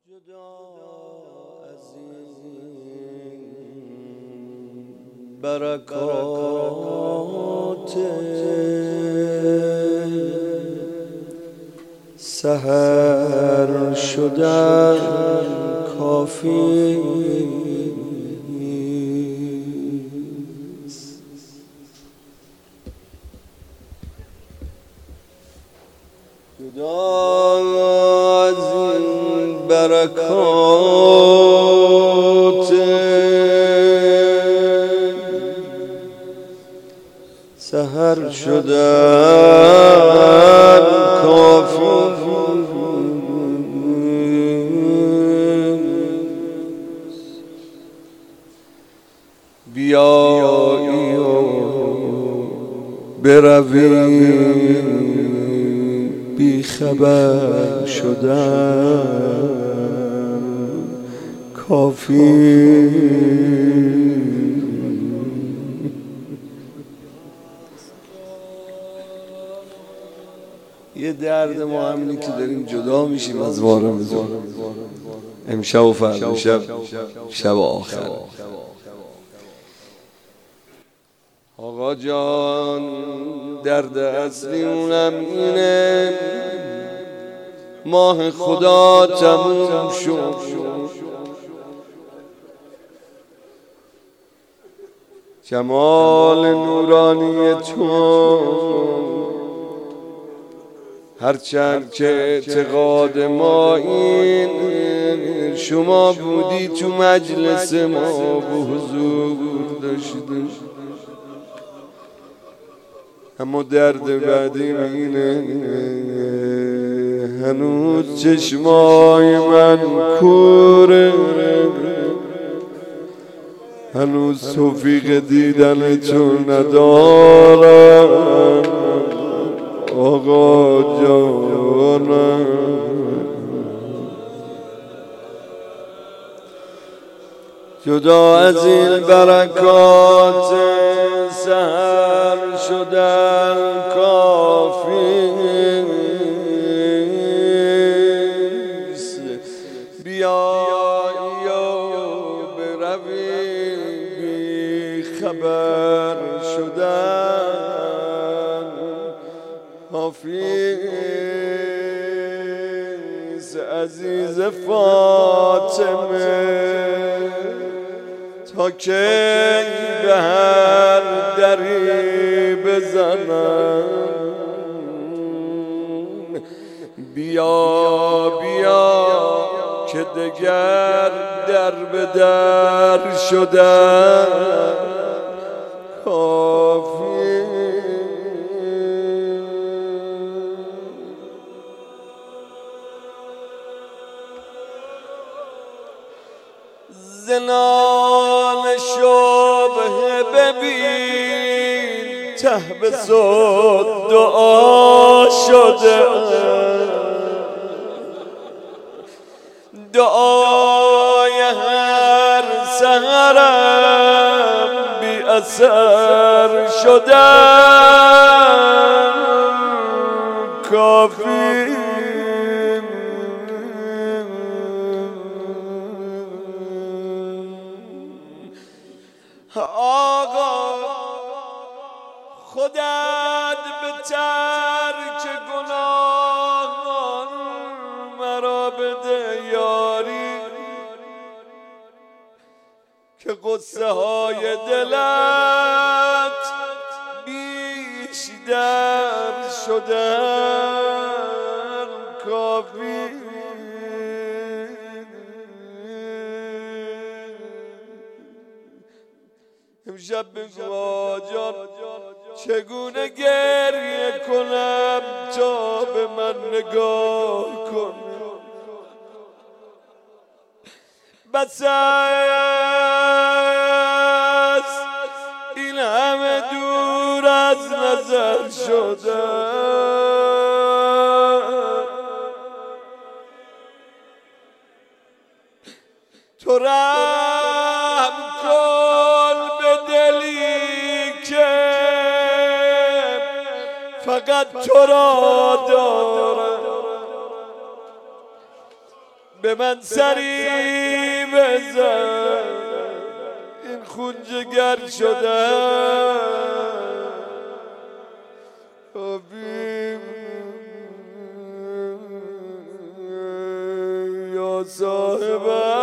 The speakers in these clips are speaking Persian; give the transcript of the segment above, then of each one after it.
جدا از این برکات سحر شدن کافی است. جدا از این برکات سحر شدن کافی بیایی و بروی بی خبر شدن کافی. یه درد ما همینه که داریم جدا میشیم از وارمزون. امشب و فردا شب آخر. آقا جان درد اصلی اونم اینه ماه خدا تموم شد، جمال نورانی تو هرچند که اعتقاد ما این شما بودی تو مجلس ما به حضور داشتیم، اما درد بعدی اینه هنوز چشمای من کوره، هنوز توفیق دیدن تو ندارم آقا جانم. جدا از این برکات سحر شدن کافی است، بیایی و بروی بی خبر شدن کافی است. عزیز فاطمه تا کی به هر دری بزنم، بیا بیا که دگر در به در شدن کافی. زنان شبه ببین ته به صد دعا شده، دعای هر سحرم بی اثر شدن کافی. آقا خودت به ترک گناهان مرا بده یاری، که قصه های دلت بیشتر شدن کافی. امشب بگو آجان چگونه گریه کنم تا به من نگاه کن، بس است این همه دور از نظر شدن، تو رحم کن به دلی که فقط تو را دارم، به من سری بزن این خون جگر شده یا صاحب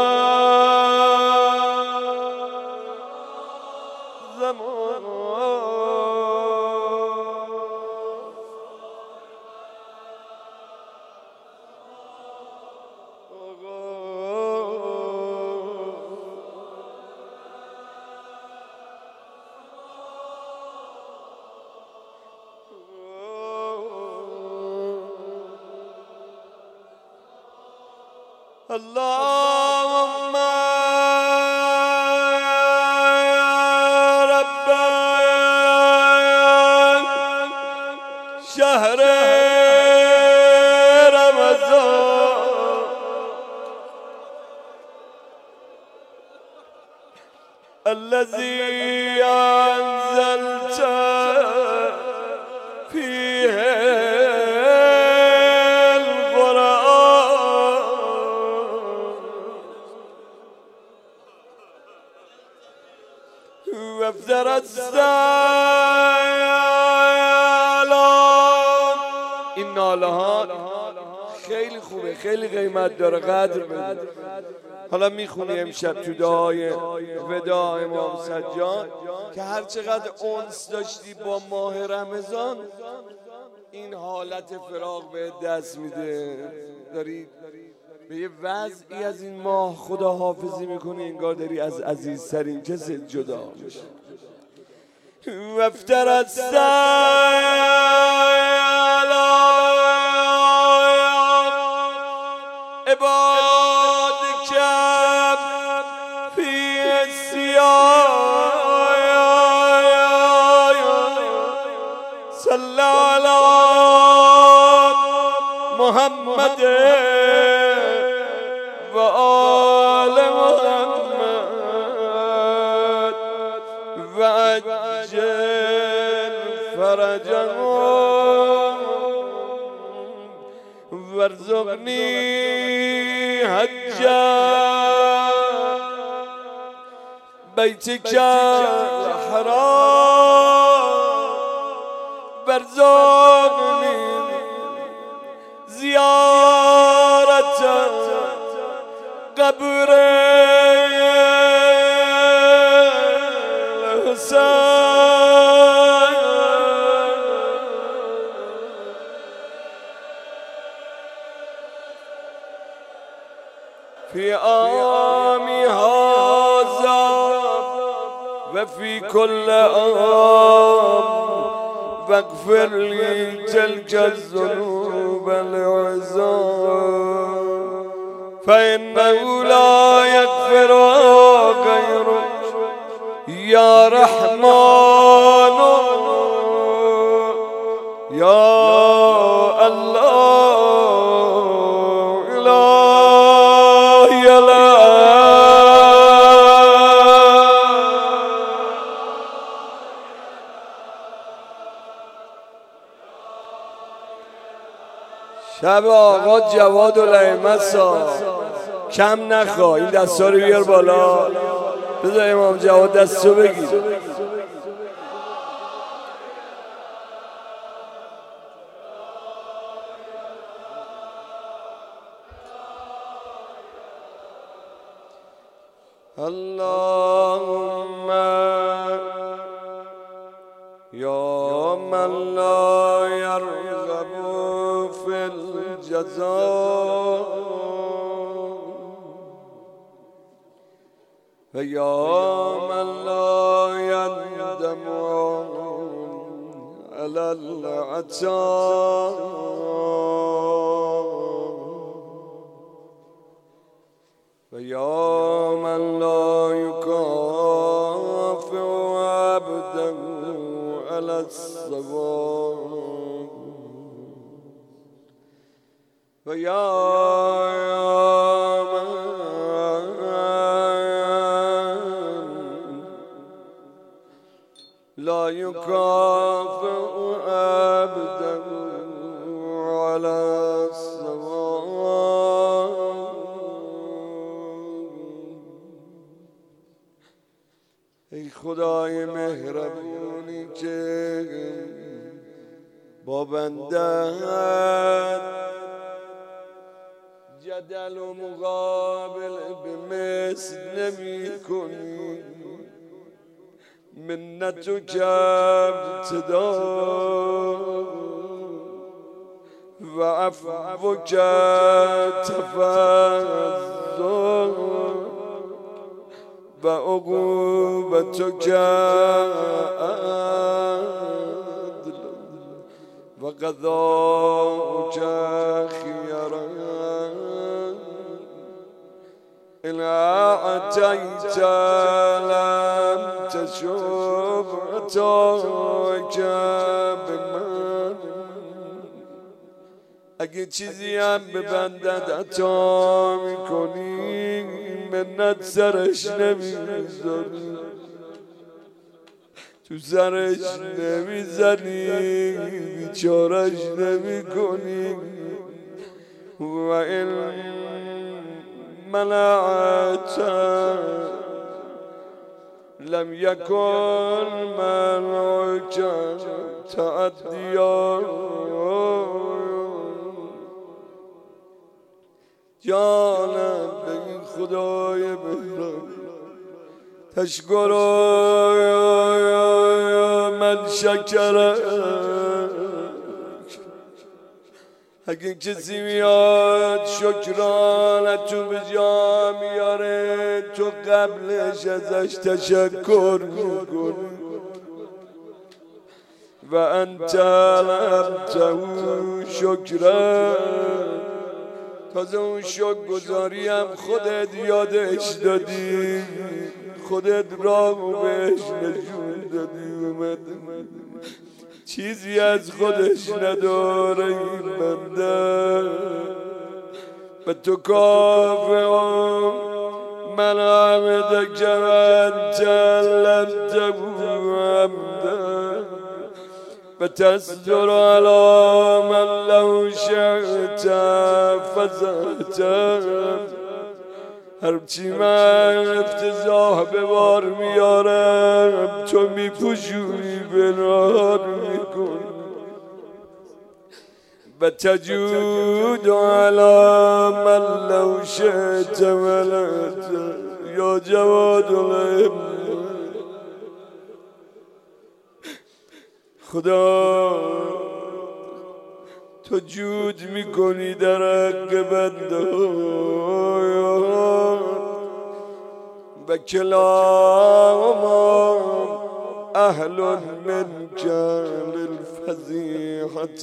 اللهم رب شهر رمضان الذي أنزلت فيه وافذر السلام. این ناله ها خیلی خوبه، خیلی قیمت داره، قدر بده. حالا میخونی امشب تو دعای وداع امام سجاد که هر چقدر انس داشتی با ماه رمضان این حالت فراق به دست میده، داری به یه وضعی از این ماه خدا حافظی میکنی انگار داری از عزیزترین کسی جدا میشی. وافتر السلام عبادك في السياق صلى على محمد وآل محمد وعجل فرجهم وارزقني حجا بيتك الحرام وارزقني زيارة قبر الحسين في عامي هذا وفي كل عام واغفر لي تلك الذنوب العظام فإنه لا يغفرها غيرك يا رحمن يا الله إلهي لا شب آقا جواد الائمه کم نخوا، این دستا رو بیار بالا، بذار امام جواد دستو بگیر. اللهم یا من لا یرغب فی الجزاء و یا من لا یندم علی العطاء و یا من لا یکافئ عبدا علی الصواب و یا لا يكافئ عبدا على الصواب خدای مهربونی که با بنده‌ات جدل و مقابل به مثل نمی کنی، منت و ابتدا و عفو تفضل و عقوبت عدل و قضاء خیرا إن أعطيت لم تشب عطاك بمن. اگه چیزی هم به بندت عطا میکنی منت سرش نمیذاری، تو سرش نمیزنی، بیچارش نمیکنی. و این منعت لم يكن منعك تعديا. جانم به این خدای مهربان تشکر من شکرک. اگه کسی میاد شکرانتو به جا میاره تو قبلش ازش تشکر میکنی. و انت لبته شکرا، تازه اون شکر گذاری هم خودت یادش دادی، خودت راهو بهش نشون دادی. اومد چیزی از خودش نداره این بنده، به تو کافرم من حمدک و انت علمته حمدا و تصدر علی من لو شئت فزعته. هرچی من افتضاح به بار میارم تو میپوشونی بنار میکنی. و تجود علی من لو شئت ولت یا جواد العلم. خدا تو جود میکنی در حق بنده و کلاما اهل منک للفضیحة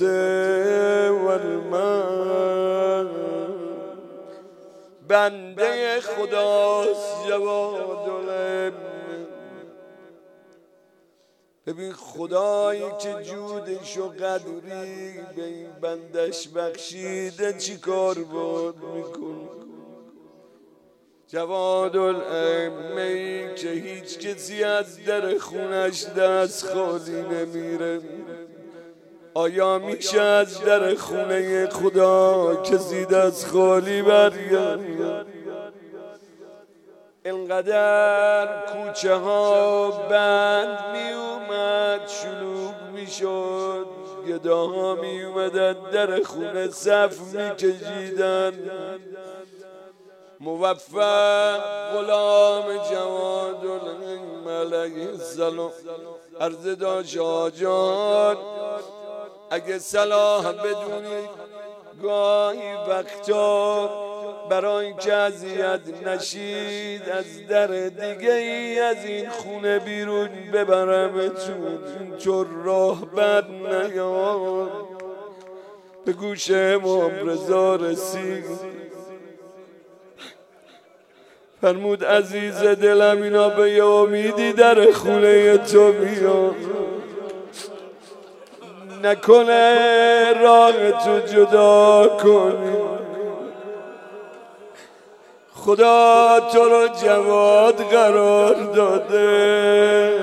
والمن. بنده خداست جواد العلم. ببین خدایی که جودش و قدری به این بندش بخشیده چی کار بود میکنه. جواد العلمی که هیچ کسی از در خونش دست خالی نمیره. آیا میشه از در خونه خدا کسی دست خالی برگرد؟ اینقدر کوچه ها بند می اومد، شلوغ می شد، گداها می اومدن در خونه صف می کشیدن. موفق غلام جواد العلم علیه السلام عرض داشت آجان اگه صلاح بدونید گاهی وقتا برای اینکه اذیت نشید از در دیگه ای از این خونه بیرون ببرمتون، اینطور راه بد نیاد. به گوش امام رضا رسید فرمود عزیز دلم اینا به یه امیدی در خونه تو میاد، نکنه راه تو جدا کنی. خدا تو رو جواد قرار داده،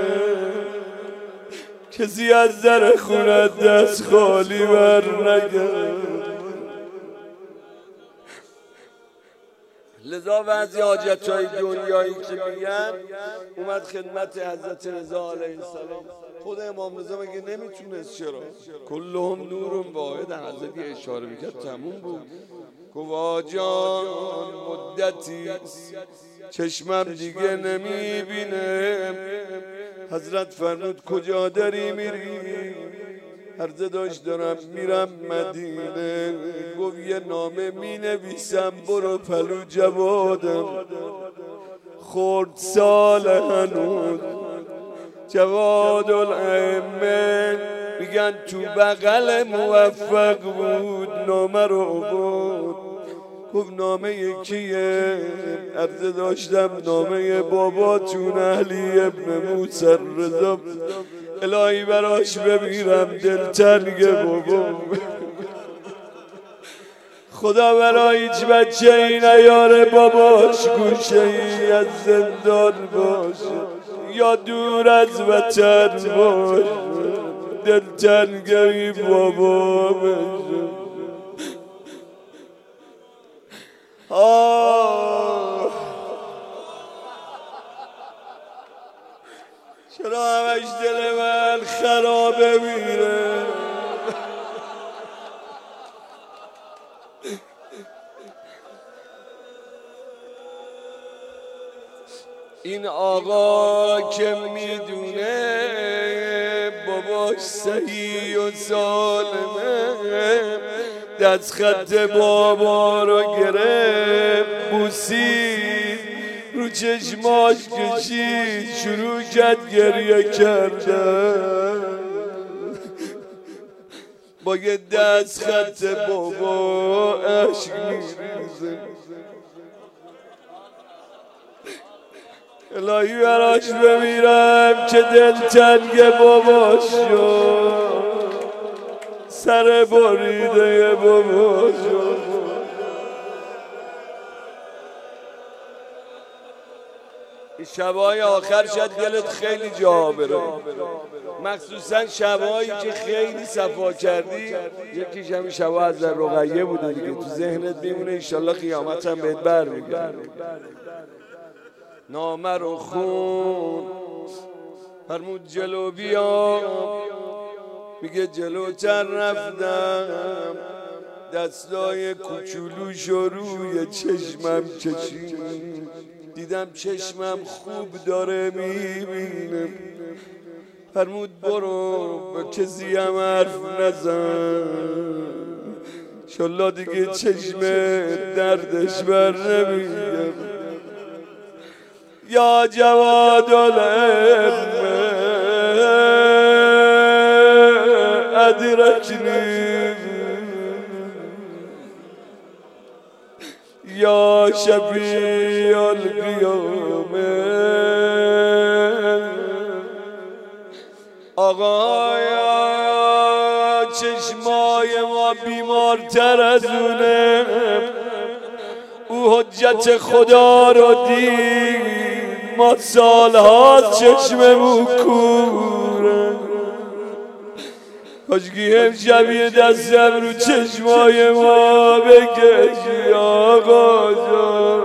کسی از در خونت دست خالی بر نگرد. لذا بعضی حاجتهای دنیایی که میگن اومد خدمت حضرت رضا علیه السلام. خود امام رضا مگه نمیتونست؟ چرا؟ کلهم نورون واحد. حضرت یه اشاره میکرد تموم بود. گفت جان مدتی چشمم دیگه نمیبینه. حضرت فرمود کجا داری میری؟ عرضه داشت دارم میرم مدینه. گفت یه نامه مینویسم برو پلو جوادم. خورد سال هنوز جواد الائمه میگن تو بغل موفق بود نامه رو بود. گفت نامه یکیه؟ عرضه داشتم نامه باباتون علی ابن موسی رضا. الهی براش بمیرم دلتنگ بابا. خدا برای هیچ بچه ای نیاره باباش گوشه ای از زندان باشه یا دور از وطن باشه دلتنگی بابا بشه. چرا همش دل من خرابه میره؟ این آقا که میدونه باباش صحیح و سالمه دست خط بابا رو گرفت بوسید رو چشماش کشید شروع کرد گریه کردن. با یه دست خط بابا عشق میریزه. الهی براش بمیرم که دلتنگ باباش شد سر بریده باباش شد. این شبای آخر شاید دلت خیلی جا بره، مخصوصا شبایی که خیلی صفا کردی. یکیش همین شبا از رقیه بوده دیگه، تو ذهنت میمونه انشالله قیامت هم بهت برمیگرده. نامه رو خون فرمود جلو بیا، میگه جلوتر رفتم دستای کوچولوشو روی چشمم کشید، دیدم چشمم خوب داره میبینه. فرمود برو به کسی هم حرف نزن انشالله دیگه چشم دردش بر نمیگم. یا جواد العلم ادرکنی یا شفیع القیامه. آقایا چشمای ما بیمارتر از اونه، او حجت خدا رو دید ما سالهاست چشممون کوره. کاشکی امشب یه دستم رو چشمای ما بکشی آقا جان.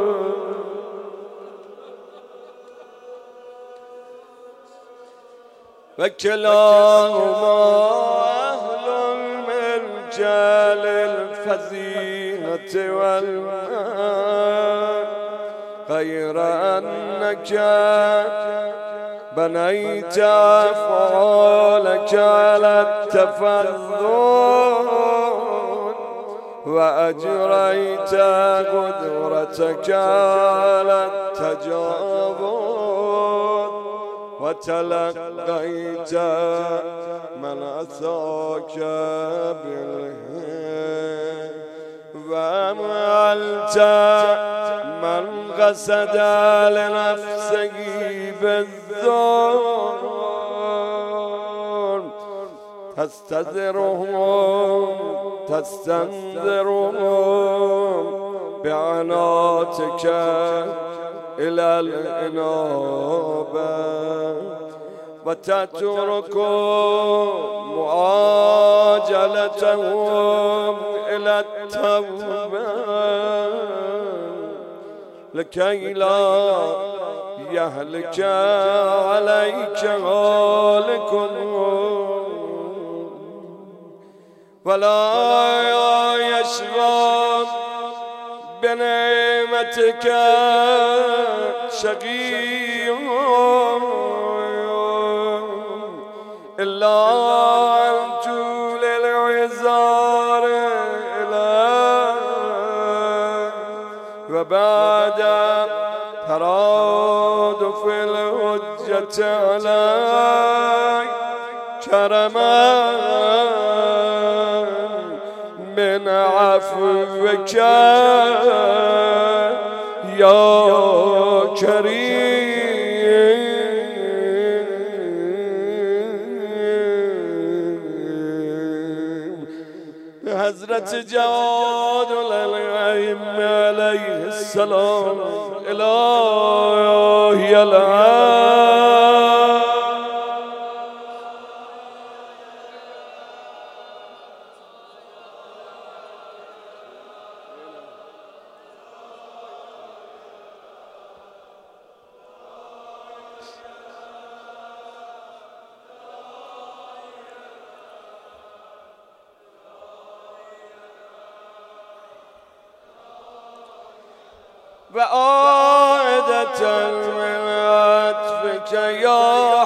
و کلاهما اهل الملجل الفضیحة والمال غیر انک بنیت افعالک علی التفضل و اجریت قدرتک علی التجاوز و تلقیت من اتاک بالهم و عملت من قصد لنفسه بالظلم تستنذرهم بعناتك إلى الإنابة وتترك معاجلتهم إلى التوبة لکی لا یهلک علیک هالکم ولا یشقی بنعمتک شقی الا ان طول العذار الیک و بعد ترادف الحجة علیک کرما من عفوك یا کریم. حضرت جواد الائمه علیه السلام الهی العالم و عادة من عطفك يا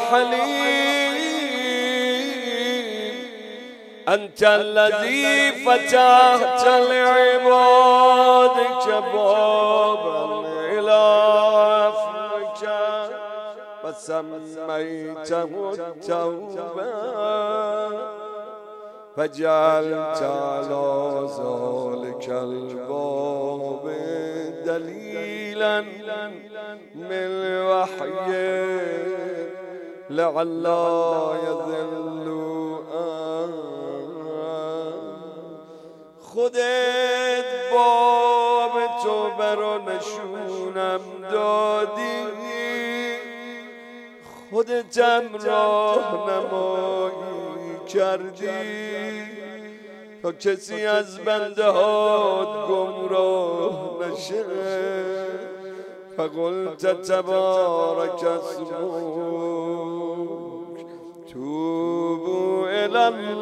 حليم أنت الذي فتحت لعبادك بابا إلى عفوك وسميته التوبة فجعلت على ذلك الباب دليلا من وحي لعلا يذل خودت باب تو برا نشونم دادی خودتم راهنمایی کردی تا کسی از بنده هات گمراه نشه فقلت تبارک اسمک توبوا الی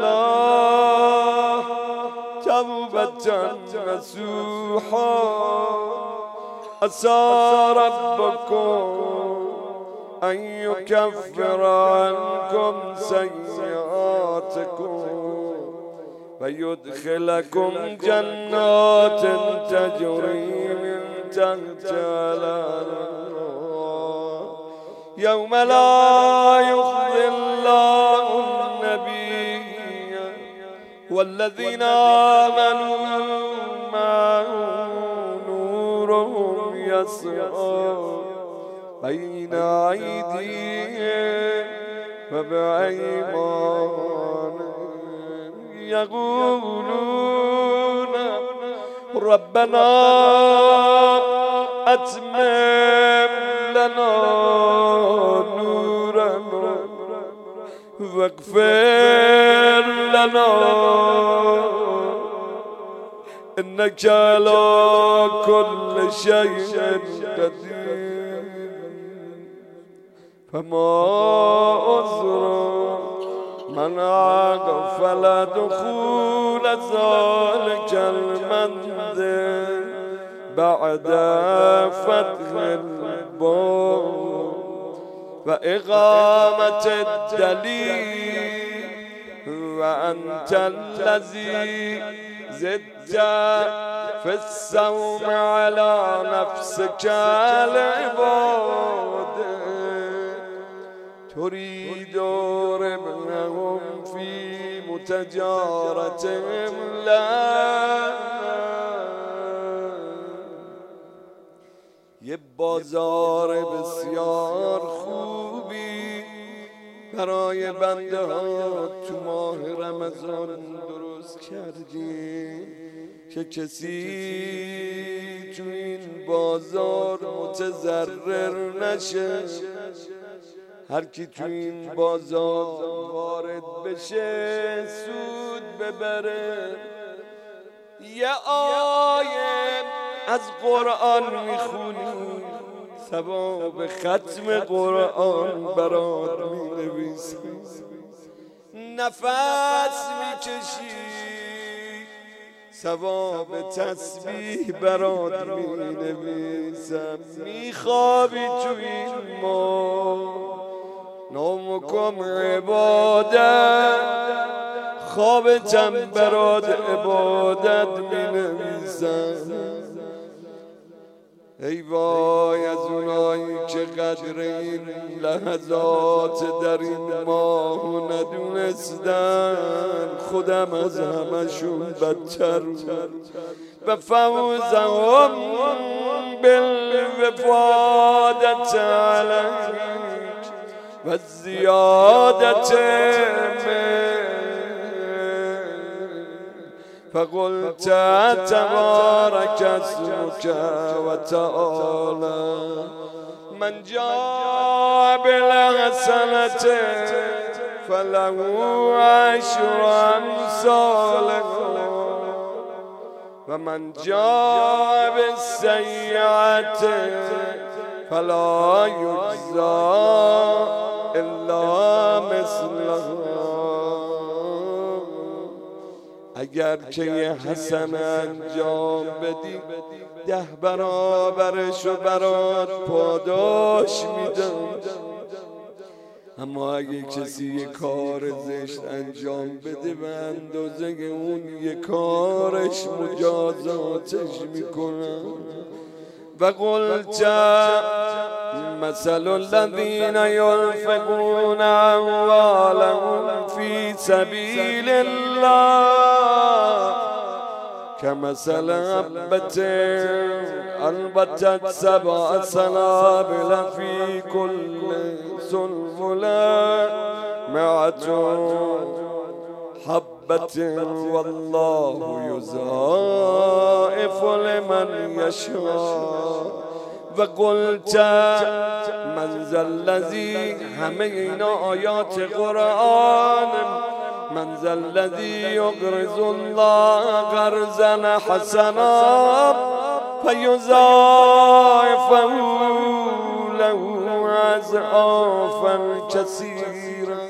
الله توبة نصوحا عسى ربكم أن يكفر عنكم سيئاتكم ويدخلكم جنات تجري من تحتها الأنهار يوم لا يخزي الله النبي والذين آمنوا معه نورهم يسعى بين أيديهم وبأيمانهم يقولون ربنا أتمم لنا نورنا واغفر لنا إنك على كل شيء قدير فما عذر من أغفل دخول ذلك المنزل بعد فتح الباب وإقامة الدليل وأنت الذي زدت في الصوم على نفسك العباد تريد ربحهم في متجارتهم لا یه بازار بسیار خوبی برای بنده ها تو ماه رمضان درست کردی که کسی تو این بازار متضرر نشه هر کی تو این بازار وارد بشه سود ببره یه آیه از قرآن میخونی ثواب ختم قرآن برات مینویسم. نفس میکشی ثواب تسبیح برات مینویسم. میخوابی تو این ما نومکم عبادت، خوابتم برات عبادت مینویسم. ای وای از اونایی که قدر این لحظات در این ماه ندونستن، خودم از همشون بدتر و فوزهم بالوفادت علیک و زیادت فقلت تبارك اسمك وتعالى من جاء بالحسنة فله عشر أمثالها ومن جاء بالسيئة فلا يجزى إلا مثلها. اگر که یه حسنه انجام بدی 10 برابرشو برات پاداش میدم، اما اگه کسی یه کار زشت انجام بده به اندازه اون یه کارش مجازاتش میکنم. و قلت مثل الذين ينفقون أموالهم في سبيل الله كمثل حبة أنبتت 7 سنابل في كل سنبلة 100 حبة والله يضاعف لمن يشاء. و قلت من ذا الذی، همه اینا آیات قرآن، من ذا الذی یقرض الله قرضا حسنا فیضاعفه له اضعافا کثیرا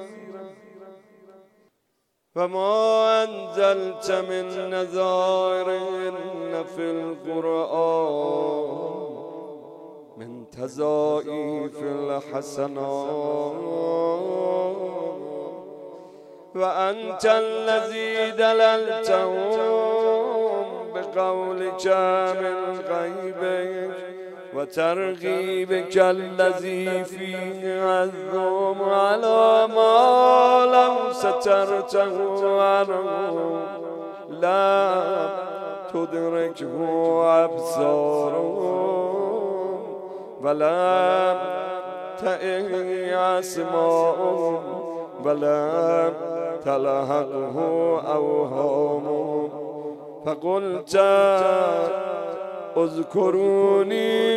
و ما انزلت من نذائر فی القرآن من تضاعیف الحسنات و انت الذی دللتهم بقولك من غیبک و ترغیبک الذی فیه عظم علی ما لو سترته عنهم لا تدرکه ابصارهم ولم تئه اسماءهم ولم تلحقه اوهامهم فقلت اذكروني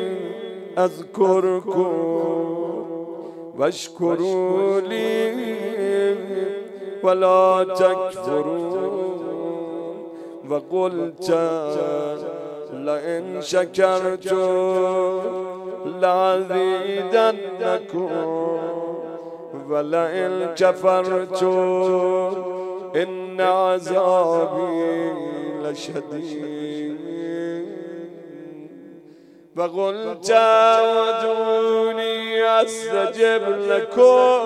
اذكركم واشكروا لي ولا تكفرون وقلت لئن شكرتم لأزيدنكم ولئن كفرتم إن عذابي لشديد وقلت ادعوني استجب لكم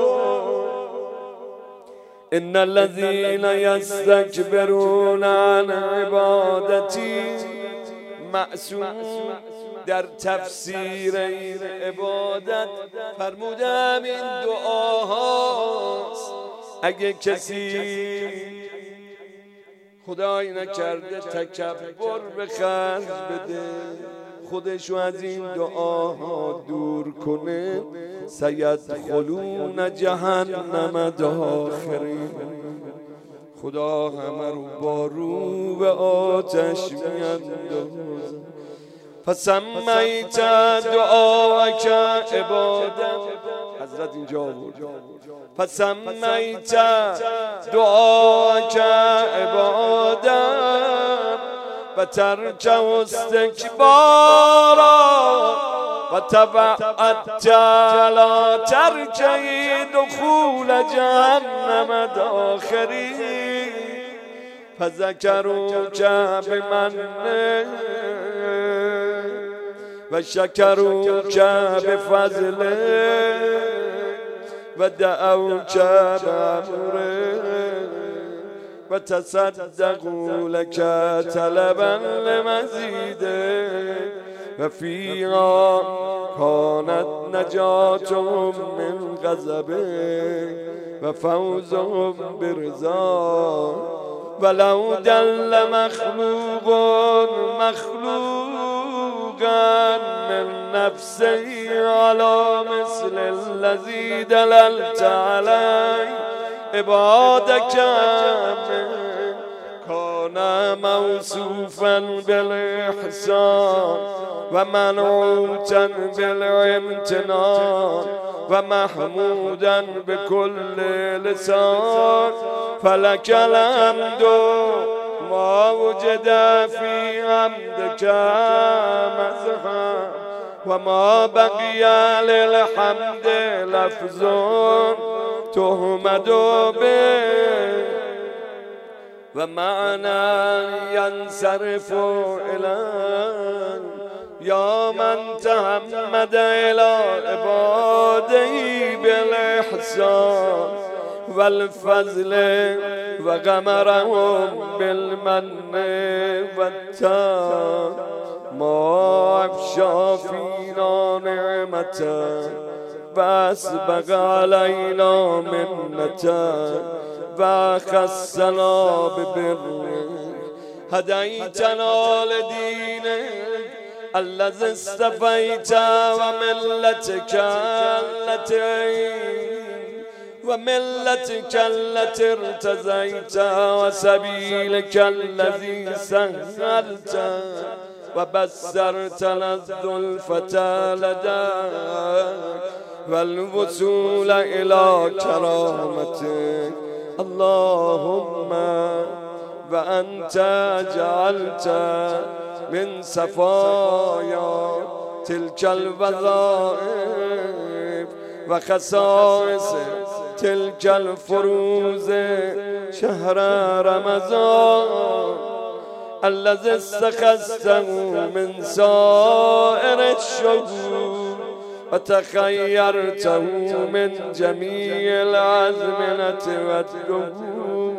ان الذين يستكبرون عن عبادتي معصوم در تفسیر این عبادت فرمودم این دعاهاست. اگه کسی خدای نکرده تکبر به خرج بده، خودشو از این دعاها دور کنه، سیدخلون جهنم داخرین، خدا همه رو با رو به آتش میاندازه. فسمیت دعاک عبادت، حضرت اینجا بود، فسمیت دعاک عبادت و ترک استکبارا و توعدت علی ترک دخول جهنم داخری فذکروک بمنه و شکروک بفضله و دعوک بامره و تصدقوا لك طلبا لمزیده و فیها کانت نجاتهم من غضبه و فوزهم برضا ولو دل مخلوقا من نفسه على مثل الذي دللت عليه عبادك كان موصوفا بالإحسان ومنعوتا بالامتنان ومحمودا بكل لسان فلك الحمد ما وجد في حمدك مزحا وما بقي للحمد لفظ تحمد به ومعنى ينصرف إليه يا من تحمد إلى عباده بالإحسان والفضل وغمرهم بالمن والتان ما أفشى فينا نعمته وأسبغ علينا منته وخصنا ببره هديتنا لدينك الذي استفيت وملتك التي ارتزيت وسبيلك الذي سهلت وبسرت الظلفة لداك والوصول إلى كرامتك اللهم وأنت جعلت من صفايا تلك الوظائف وخصائص تلك الفروز شهر رمضان الذي استخذته من سائر الشهور وتخيرته من جميع الأزمنة والدهور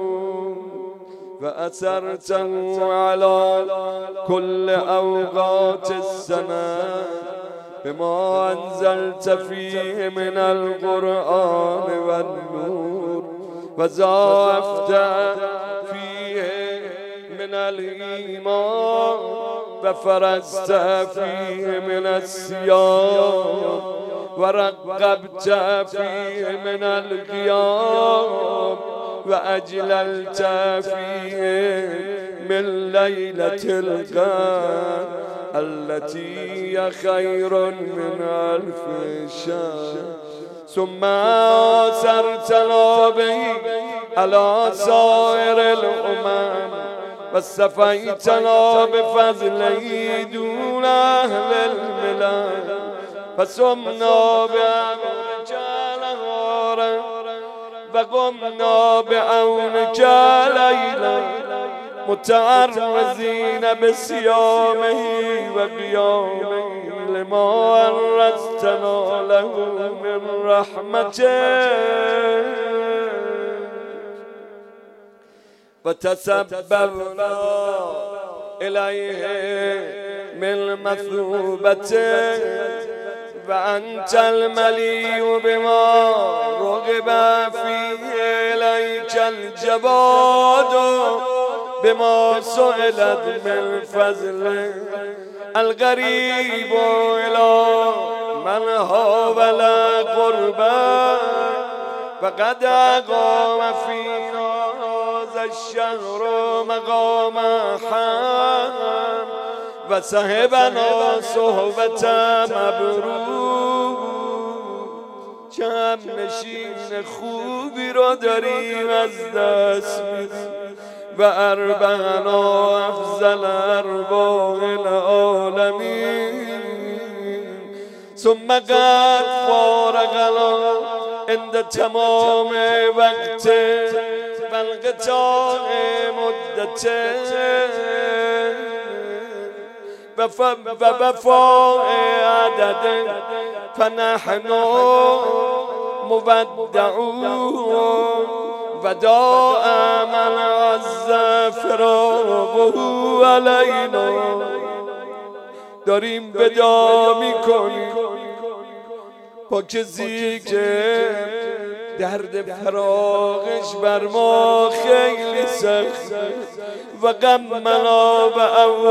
وأثرته على كل أوقات السنة بما أنزلت فيه من القرآن والنور وزافت فيه من الإيمان وفرزت فيه من الصيام ورقبت فيه من القيام وأجللت فيه من ليلة القدر التي هي خير من 1000 شهر ثم أرسلتنا به على سائر الأمم واصطفيتنا بفضله دون أهل الملل فصمنا بأمرك نهارا وقمنا بعونك ليلا متعرضين بصيامه وقيامه لما ورثتنا له من رحمته وتسببنا إليه من مثوبته وأنت الملي بما رغب فيه إليك الجواد بما سئلت من فضله الغريب إلى من هاول قربا فقد أقام فينا هذا الشهر مقام حام وصحبنا صحبت مبرور چه همنشین خوبی را داریم از دست میدیم و اربعنا افضل ارواح العالمین ثم قد فارقنا عند تمام وقت و انقطاع مدت و وفاء عدد فنحن مودعون وداع من عز فراقه علینا. داریم ودا میکنیم با کسی که درد فراقش بر ما خیلی سخت و غمنا و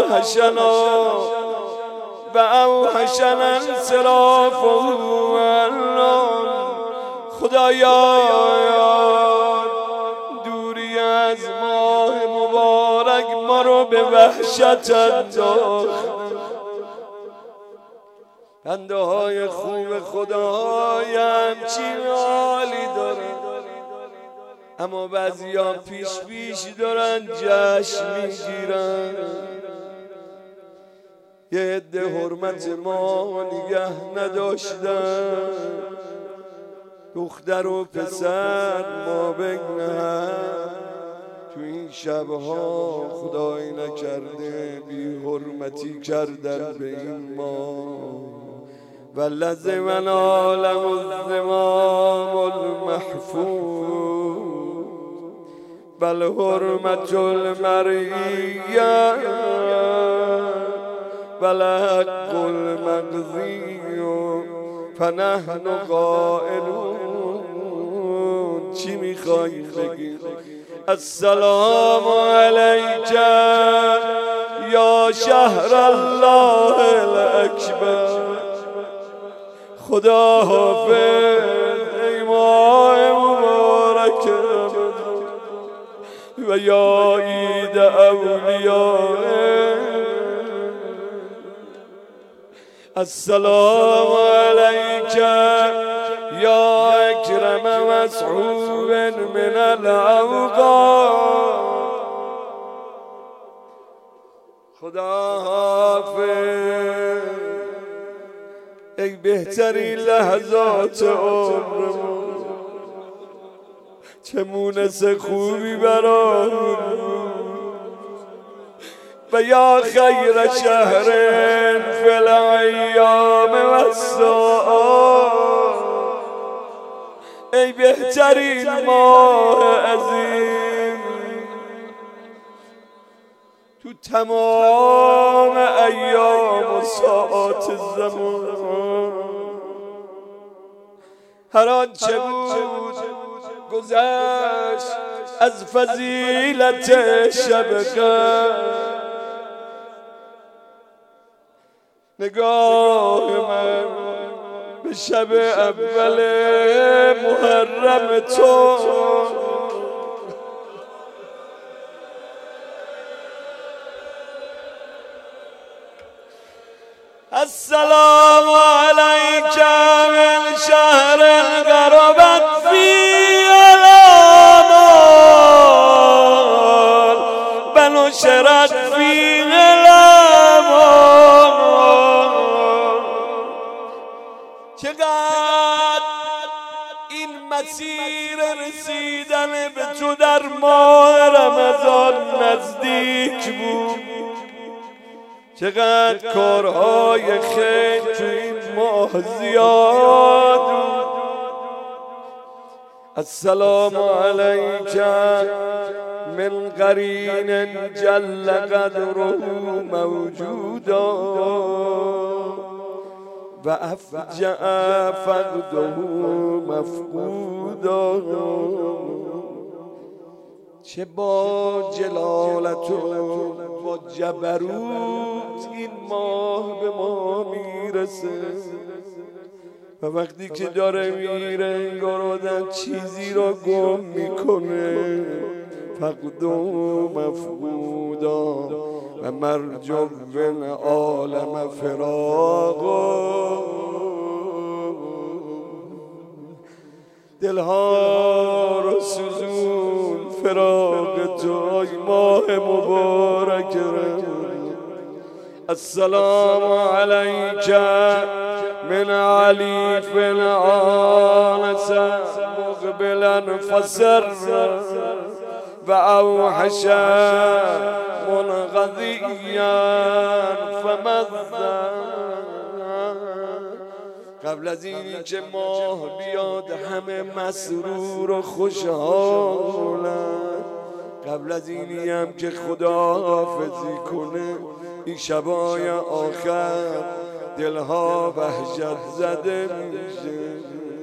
اوحشنا انصرافه عنه. خدایا دوری از ماه مبارک ما رو به وحشت انداخت. بنده های خوب خدای همچین حالی دارن، اما بعضی ها پیش دارن جشن میگیرن. یه عده حرمت ما نگه نداشتن، دختر و پسر ما بگنه تو این شبها خدای نکرده بی حرمتی کردن به این ما. و لزمنا له الزمام المحفوظ بل حرمت المرئیه بل حق المقضی فنحن قائلون. چی میخوای بگی؟ السلام علیک یا شهر الله الاکبر. خدا حافظ ای ماه مبارک و یا عید اولیاء. السلام علیک یا اکرم مسعود من الاوقات. خدا حافظ ای بهترین لحظات عمرمون، چه مونس خوبی برامون. و یا خیر شهر فی الایام و الساعات. ای بهترین ماه عظیم تو تمام ایام و ساعات زمان. هر آنچه بود گذشت از فضیلت شب قدر. نگاه من به شب اول محرم تو السلام علیک من شهر غربت فی الامال بنشرت فی الامال. چقدر این مسیر رسیدن به تو در ماه رمضان نزدیک بود، چقدر کارهای خیر تو این ماه زیاد. السلام علیک من قرین جل قدره موجودا و افجع فقده مفقودا. چه با جلالت و با جبروت این ماه به ما میرسه و وقتی که داره میره انگار آدم چیزی را گم میکنه. فقد و مفقودا و مرجو بن عالم فراقا. دلها رو سوزون فراق توی ماه مبارک السلام علیک من علیف آنس مقبلا فسر و اوحش منقضیا فمذر. قبل از این که ماه بیاد همه مسرور و خوشحالن، قبل از اینی هم که خدا حافظی کنه این شبای آخر دلها وحشت زده میشه.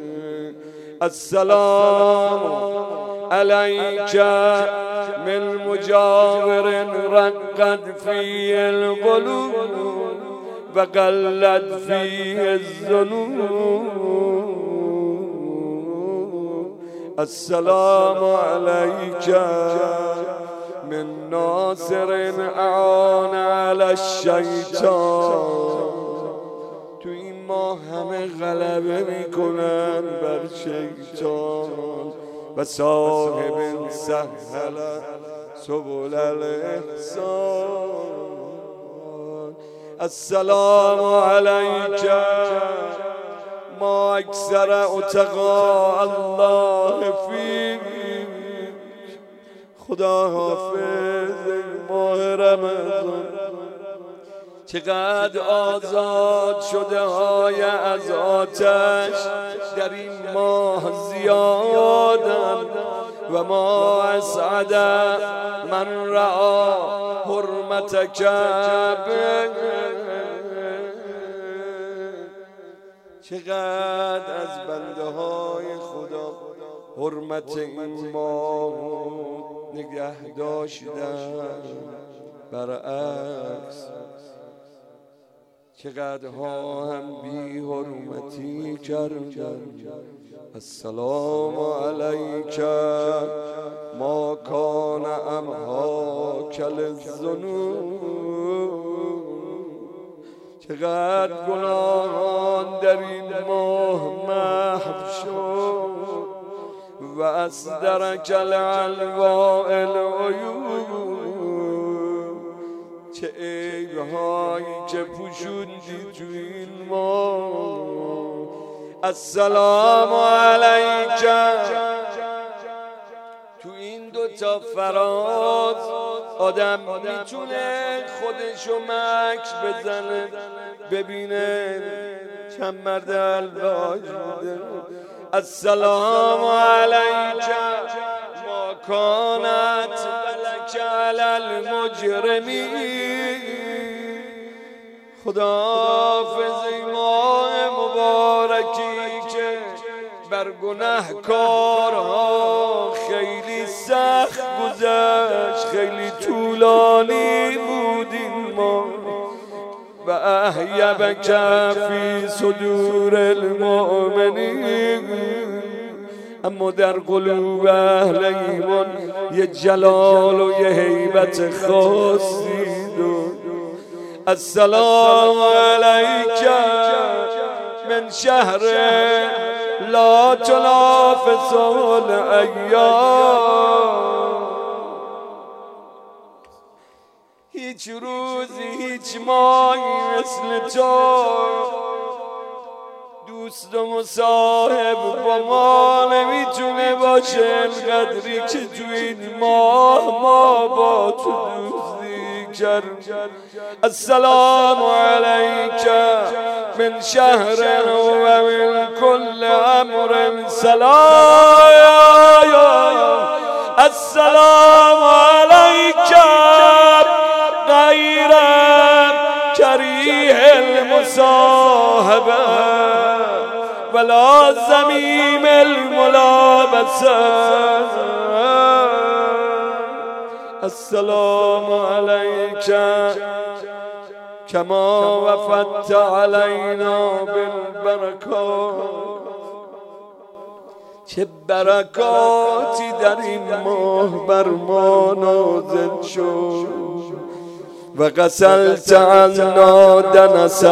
السلام علیک من مجاور رقد فی القلوب و قلت فی الذنوب. السلام علیک من ناصر اعان علی الشیطان. تو این ماه همه غلبه میکنن بر شیطان و صاحب سهل سبل الاحسان. السلام علیک ما اکثر اتقا الله فیک. خدا حافظ ماه رمضان چقدر آزاد شده های از آتش در این ماه زیادن و ما اسعد من رعا حرمتک به. چقدر از بنده های خدا حرمت این ماه نگه داشتن، برعکس چقدر ها هم بی حرمتی کردن. السلام علیک ما کان امحاک للذنوب. چقدر گناهان در این ماه محو شد و اصدرک العلواء العیوب. چه عیب‌هایی که پوشوندی تو این ماه. السلام علیک. تو این دوتا فراز آدم میتونه خودشو مکس بزنه ببینه چند مرد الواج بوده. السلام علیک ما کانت لک علی المجرمین. خدا حافظ ماه مبارکی که بر گناهکارها خیلی سخت گذشت، خیلی طولانی بود این ماه. و احیبک فی صدور المؤمنین. اما در قلوب اهل ایمان یه جلال و یه هیبت خاصی داشت. السلام علیک من شهر لا تنافس الایام. هیچ روزی هیچ ماهی مثل تو دوست و مصاحب با ما نمیتونه باشه. انقدری که تو این ماه ما با تو دوستی کرد. السلام علیک من شهر و من کل امر سلام. السلام علیک غیر کریه المصاحبه ولا زمیم الملابسه. السلام علیک کما وفدت علینا بالبرکات. چه برکاتی در این ماه بر ما نازل شد. و غسلت عنا دنس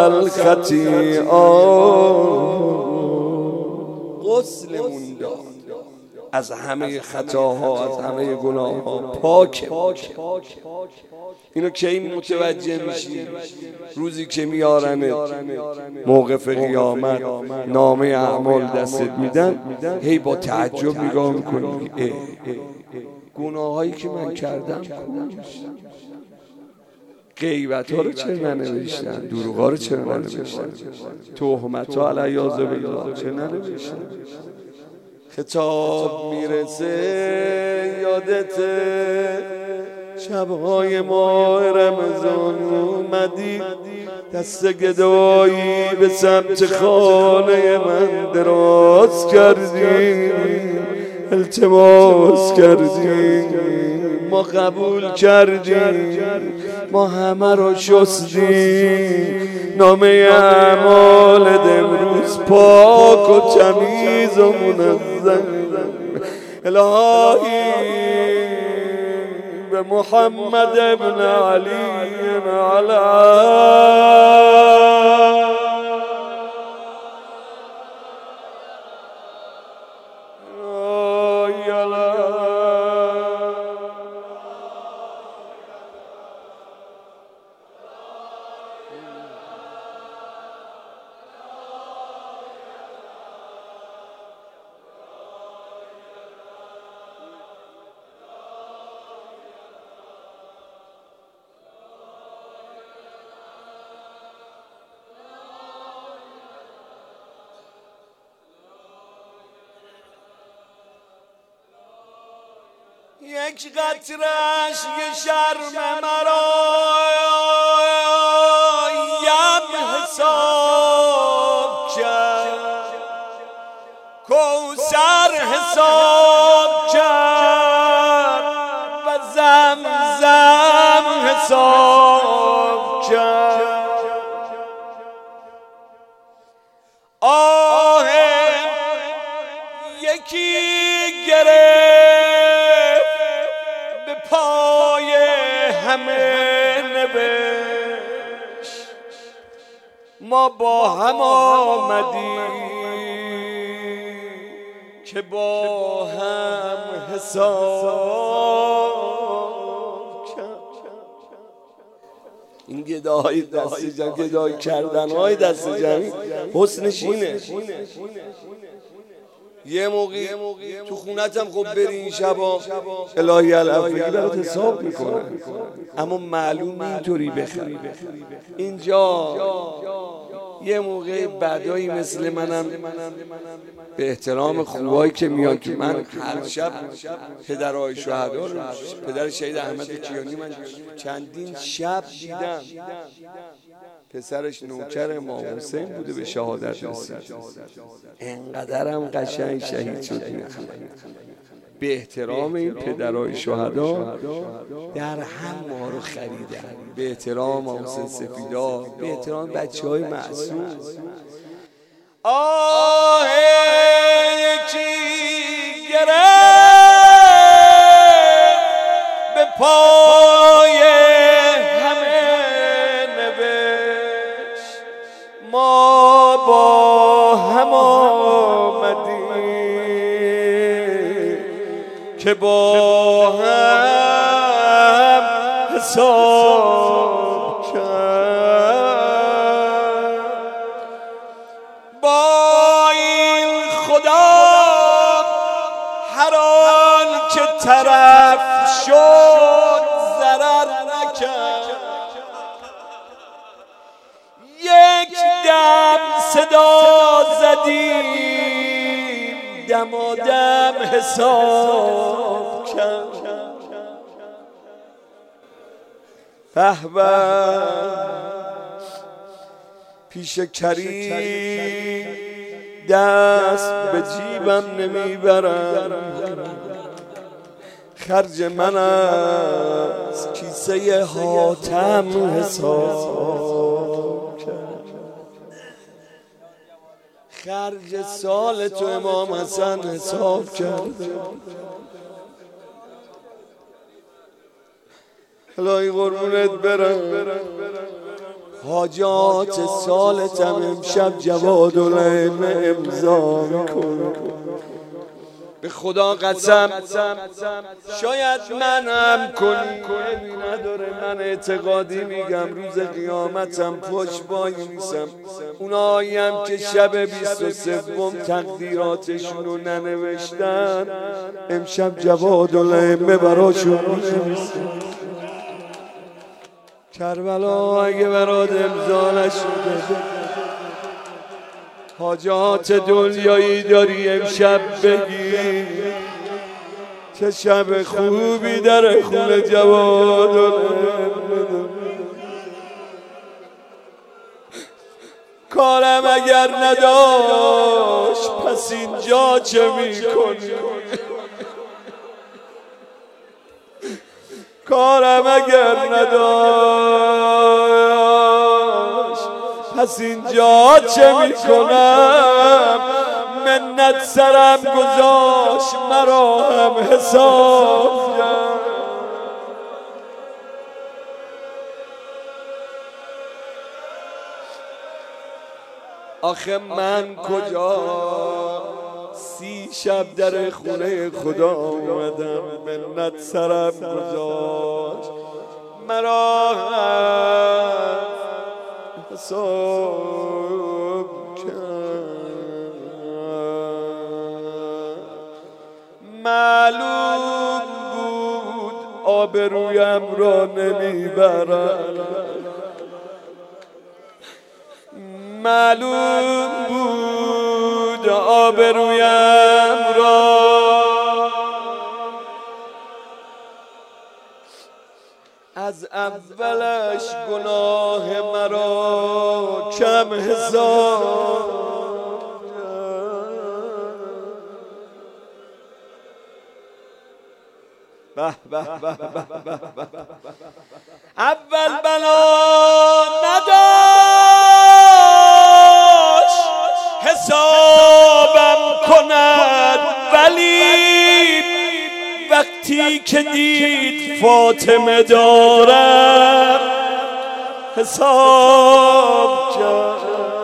الخطیئات. غسلمون داد از همه خطاها، از همه گناهها پاکه. اینو کی متوجه میشی؟ روزی که میارنت موقف قیامت نامه اعمال دستت میدن، هی با تعجب نگاه میکنی گناهایی که من کردم غیبت ها رو چرا ننوشتن؟ دروغ ها رو چرا ننوشتن؟ تهمت ها علیه بالله چرا ننوشتن؟ خطاب میرسه یادته شبهای ماه رمضان اومدی، دست گدایی به سمت خانه من دراز کردی، التماس کردی، ما قبول کردیم، ما همه رو شستیم، نامه اعمالت امروز پاک و تمیز و منظم. الهی به محمد ابن علی یک قطرش یه شرم مرایم حساب کرد، کوثر حساب کرد و زمزم حساب کرد. آه یکی گرفت به پای همه نوشت، ما با هم آمدیم که با هم حساب کرد. این گدای دست جمعی، گدای کردن های دست جمعی حسنش اینه. یه موقعی تو خونتم خب بری این شبا الهی الافگی برات حساب میکنن، اما معلوم اینطوری بخری. اینجا یه موقع بدایی مثل منم به احترام خوبایی که میان که من هر شب پدرهای شهدا رو، پدر شهید احمد کیانی من چندین شب دیدم، پسرش نوکر امام حسین بوده به شهادت رسید، انقدرم قشنگ شهید شد. به احترام این پدرهای شهدا در هم ما رو خریدن، به احترام حسین سفیدا، به احترام بچه‌های معصوم. آه یکی گرفت به پای همه نوشت، ما با هم آمدیم که با هم حساب کرد. با این خدا هر آن که طرف شد ضرر نکرد، یک دم صدا زدیم دمادم حساب کرد. به پیش کریم دست به جیبم نمیبرم، خرج من از کیسه حاتم حساب کرد، خرج سال تو امام حسن حساب کرد. الهی قربونت برم، حاجات سالتم امشب جوادالعلم امضا میکنه، به خدا قسم شاید منم کنی نداره، من اعتقادی میگم روز قیامتم پشت وای میسم اوناییم که شب 23 تقدیراتشون رو ننوشتن امشب جوادالائمه براشون می‌نویسه. کربلا اگه برات امضا نشده حاجات دنیایی داری امشب بگی چه شب خوبی در خونه جوادالائمه. کارم اگر نداشت پس اینجا چه میکنی؟ کارم اگر نداشت پس اینجا چه میکنم؟ منت سرم گذاشت مرا هم حساب کرد. آخه من کجا 30 شب در خونه خدا اومدم منت سرم گذاشت مرا حساب کرد. معلوم بود آبرویم را نمیبرد، معلوم بود آبرویم را از اولش گناه مرا کم حساب. اول بلا نداشت حسابم کند، ولی وقتی که دید فاطمه دارم حساب کرد.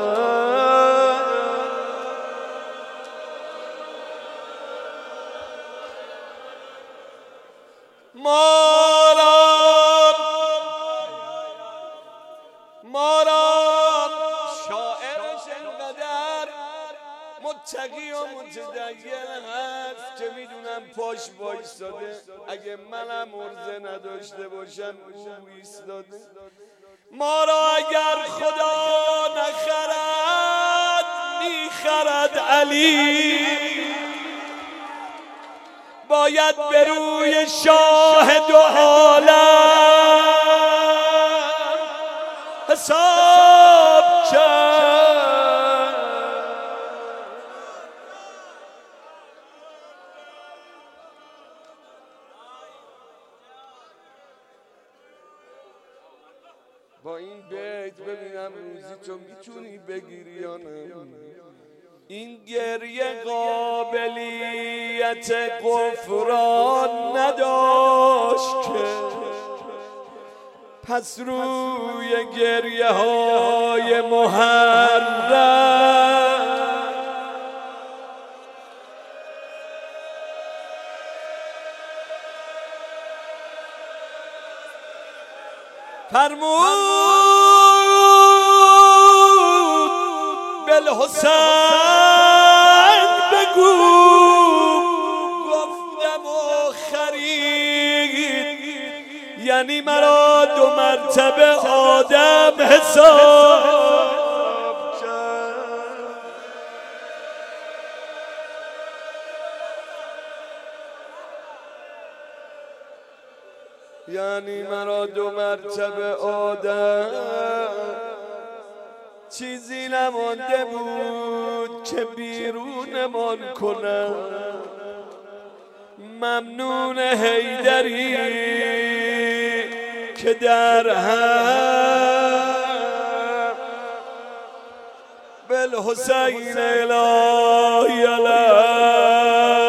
ما را شاعرش انقدر متقی و متدین هست که میدونم پاش وایستاده، اگه منم عرضه نداشته باشم او ایستاده. ما را اگر خدا نخرد میخرد علی، باید به روی شاهد و عالم حساب کرد. با این بیت ببینم روزی تو میتونی بگیری یا نه. این گریه قابلیت غفران نداشت که پس روی گریه های محرم فرمود بالحسین بگو گفتم و خرید، یعنی مرا 2 مرتبه آدم حساب کرد. یعنی مرا 2 مرتبه آدم، چیزی نمانده بود که بیرونمان کنم. ممنون حیدری که در هم بالحسین الهی علیه.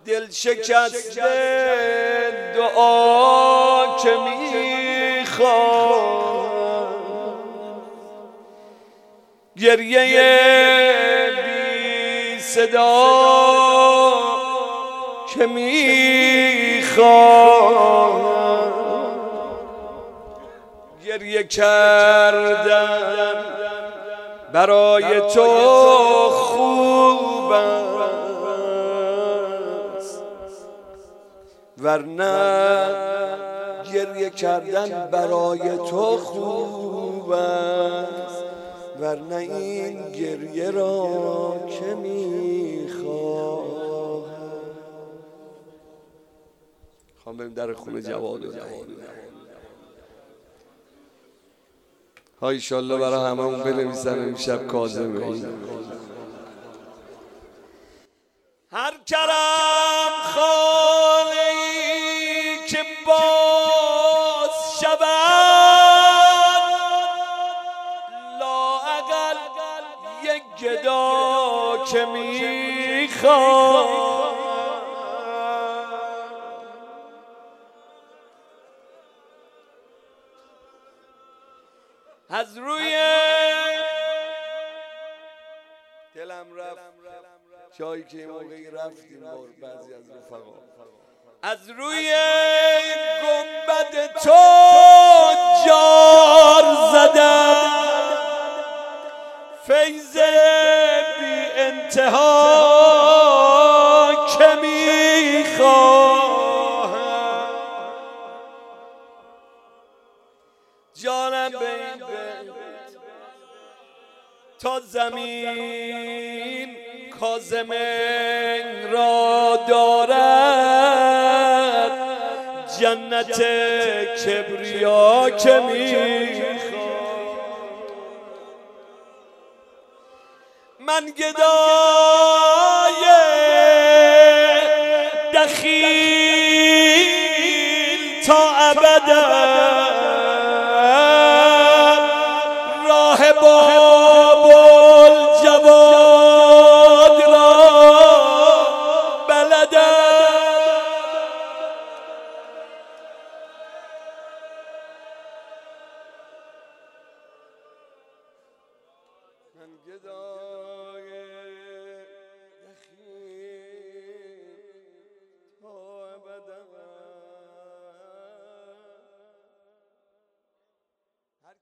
دل شکسته دعا که میخواد، گریه بی صدا که میخواد، گریه کردن برای تو خوب است، ورنه گریه کردن برای تو خوب است، ورنه این گریه را که میخواد. خواهم بریم در خونه جواد و ها ایشالله برای همه اون بنویسن امشب کاظمه. هر کرم خانه‌ای که باز شود، لااقل یک گدا که میخواد، از روی دلم رفت جایی که این موقعی رفتیم با بعضی از رفقا، از روی گنبد تو جار زدم، فیض بی انتها که میخواهم، جانم به این تا زمین کاظم را دارد، جنت کبریا که میخواد. من گدای دخیل تا ابدم، راه باب الجواد را بلدم، من گدای